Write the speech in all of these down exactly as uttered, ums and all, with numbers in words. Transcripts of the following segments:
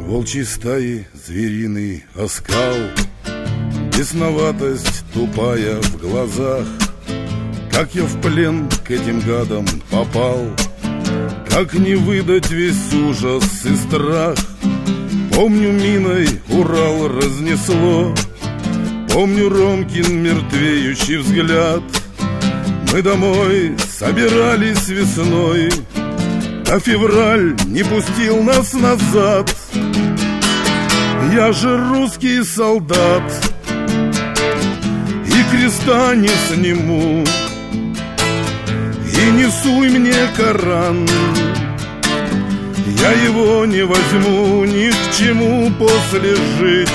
волчьей стаи звериный оскал, бесноватость тупая в глазах. Как я в плен к этим гадам попал, как не выдать весь ужас и страх. Помню, миной Урал разнесло, помню Ромкин мертвеющий взгляд. Мы домой собирались весной, а февраль не пустил нас назад. Я же русский солдат и креста не сниму, и не суй мне Коран, я его не возьму ни к чему после жить.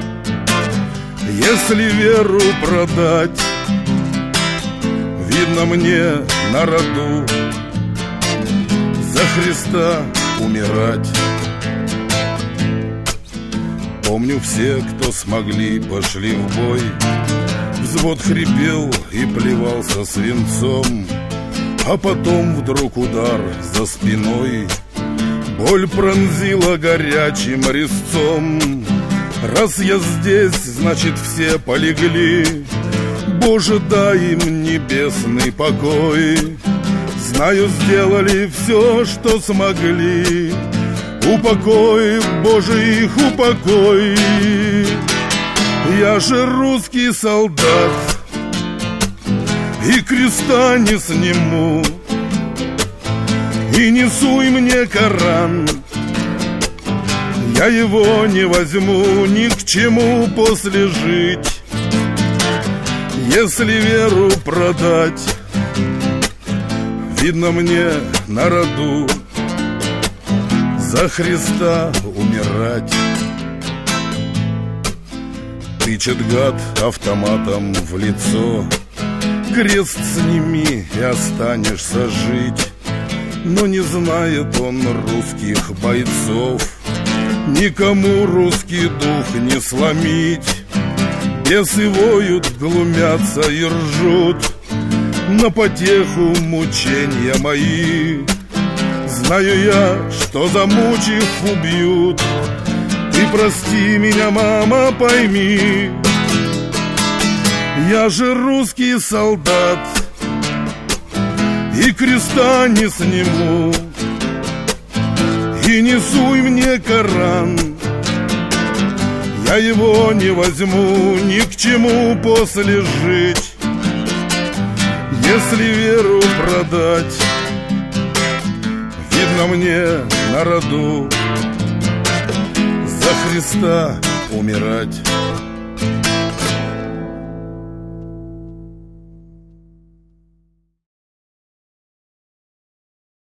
Если веру продать, видно мне на роду за Христа умирать. Помню, все, кто смогли, пошли в бой. Взвод хрипел и плевался свинцом, а потом вдруг удар за спиной. Боль пронзила горячим резцом. Раз я здесь, значит, все полегли. Боже, дай им небесный покой. Знаю, сделали все, что смогли. Упокой, Боже, их упокой. Я же русский солдат и креста не сниму, и не суй мне Коран, я его не возьму ни к чему после жить. Если веру продать, видно мне на роду за Христа умирать. Тычет гад автоматом в лицо. Крест сними и останешься жить. Но не знает он русских бойцов. Никому русский дух не сломить. Бесы воют, глумятся и ржут на потеху мучения мои. Знаю я, что замучив убьют. Ты прости меня, мама, пойми, я же русский солдат и креста не сниму, и не суй мне Коран, я его не возьму ни к чему после жить. Если веру продать, видно мне на роду за Христа умирать.